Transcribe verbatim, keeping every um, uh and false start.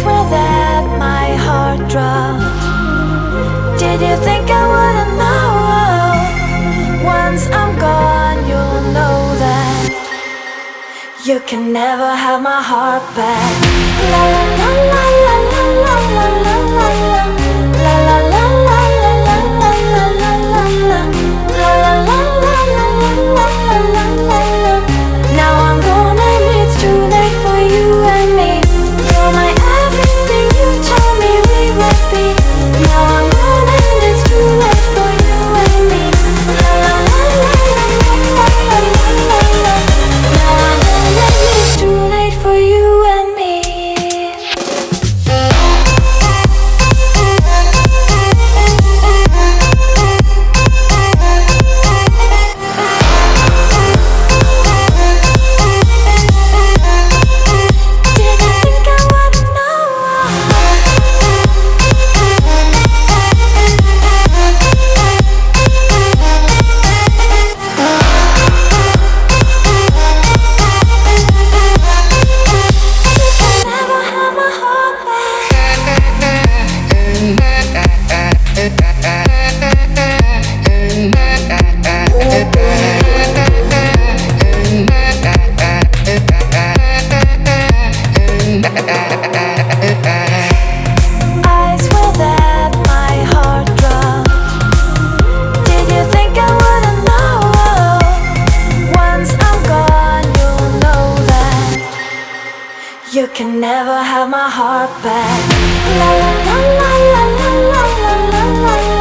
swear that my heart dropped. Did you think I wouldn't know? Once I'm gone, you'll know that you can never have my heart back. La la la la la la la la la la la. La la la la la la la la la la la. La la la la la la la la la la. Now I'm gone and it's too late for you and me. You're my everything, you told me we would be. Now I'm gone and it's too late for you and me. La la la la la la la la la la. Now I'm gone and it's too late for you and me. You can never have my heart back. La la la la la la la la la.